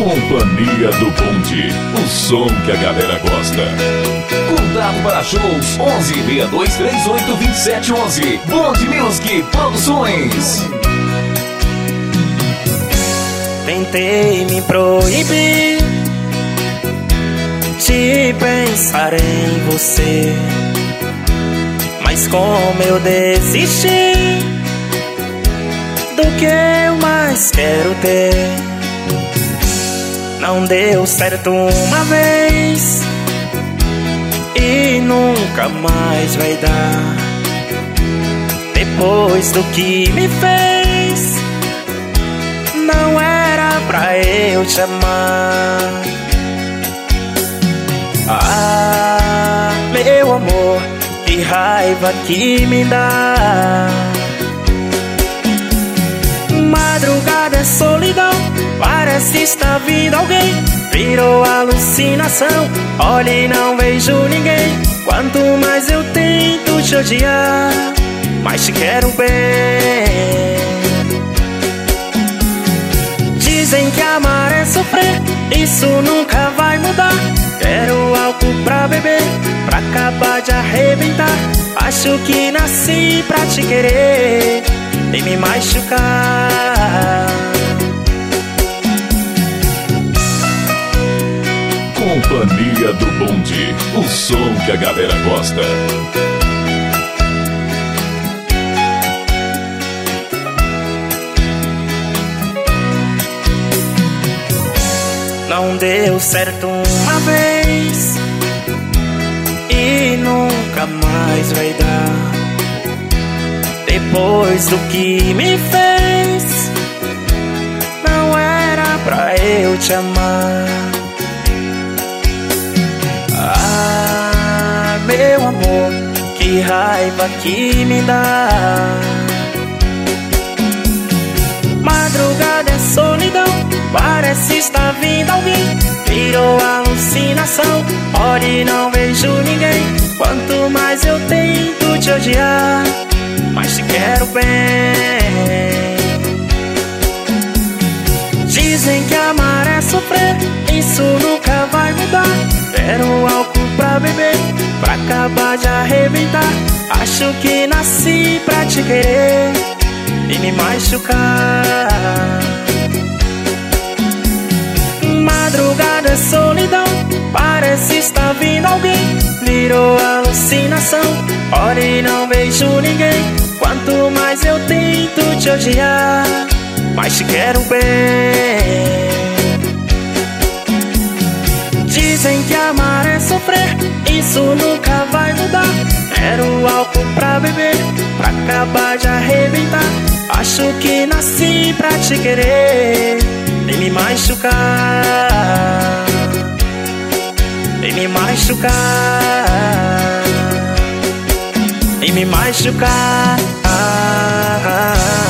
Companhia do Bonde, o som que a galera gosta. Contato para shows 11 6238 2711. Bonde Music Produções. Tentei me proibir de pensar em você, mas como eu desisti do que eu mais quero ter. Não deu certo uma vez e nunca mais vai dar. Depois do que me fez, não era pra eu te amar. Ah, meu amor, que raiva que me dá. Madrugada é solidão, parece estar vindo alguém. Virou alucinação, olha e não vejo ninguém. Quanto mais eu tento te odiar, mais te quero bem. Dizem que amar é sofrer, isso nunca vai mudar. Quero álcool pra beber, pra acabar de arrebentar. Acho que nasci pra te querer e me machucar. Companhia do Bonde, o som que a galera gosta. Não deu certo uma vez e nunca mais vai dar. Depois do que me fez, não era pra eu te amar. Ah, meu amor, que raiva que me dá. Madrugada é solidão, parece estar vindo alguém. Virou alucinação, olha e não vejo ninguém. Quanto mais eu tento te odiar, mais te quero bem. Dizem que amar é sofrer, isso nunca vai mudar. Quero álcool pra beber, pra acabar de arrebentar. Acho que nasci pra te querer e me machucar. Madrugada é solidão, parece estar vindo alguém. Virou alucinação, olha e não vejo ninguém. Quanto mais eu tento te odiar, mais te quero bem. Dizem que amar é sofrer, isso nunca vai mudar. Quero álcool pra beber, pra acabar de arrebentar. Acho que nasci pra te querer e me machucar. E me machucar. E me machucar.